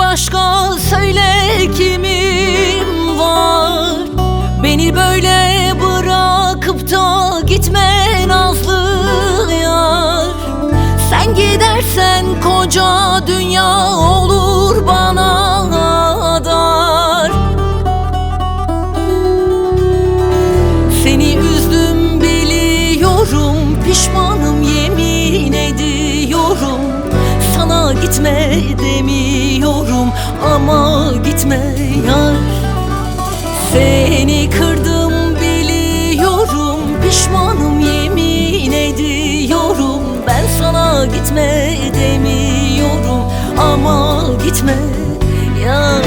başka söyle kimim var? Beni böyle bırakıp da gitme nazlı yar. Sen gidersen koca dünya olur bana dar. Seni üzdüm biliyorum, pişmanım yemin ediyorum. Sana gitme demiyorum ama gitme yar. Seni kırdım biliyorum, pişmanım yemin ediyorum. Ben sana gitme demiyorum ama gitme yar.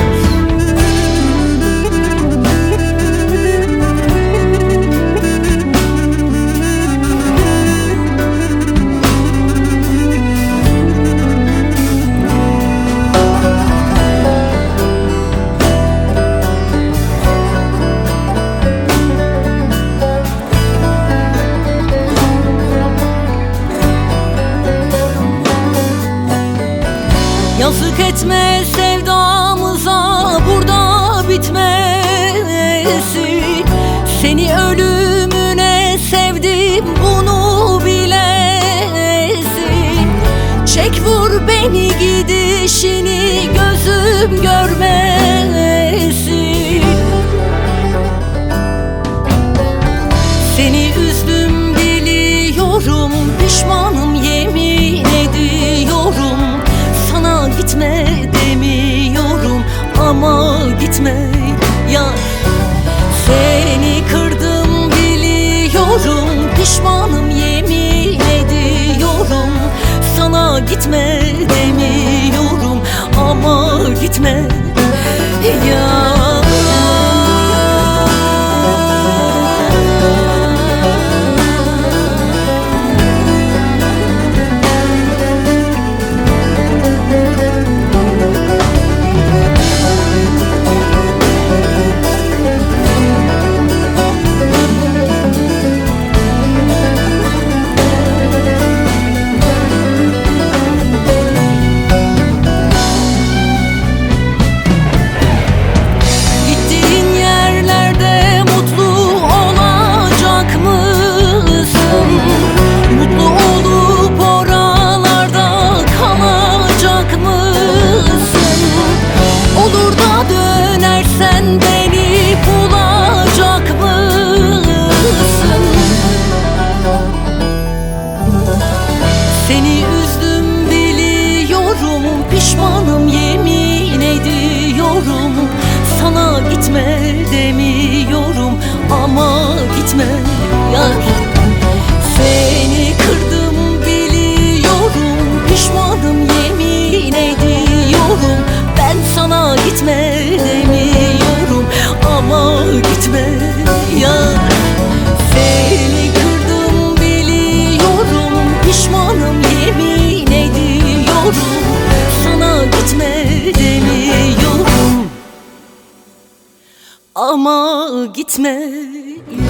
Yazık etme sevdamıza burada bitmesi. Seni ölümüne sevdim bunu bilesin. Çek vur beni gidişini gözüm görmesin. Seni üzdüm biliyorum, pişmanım yemin ediyorum. Sana gitme demiyorum ama gitme yar. Seni kırdım biliyorum, pişmanım yemin ediyorum. Sana gitme demiyorum ama gitme yar. Seni üzdüm biliyorum, pişmanım yemin ediyorum. Sana gitme demiyorum ama gitme yar. Seni kırdım biliyorum, pişmanım yemin ediyorum. Ben sana gitme demiyorum ama gitme yar. Seni kırdım biliyorum, pişmanım yemin ediyorum. Sana gitme demiyorum ama gitme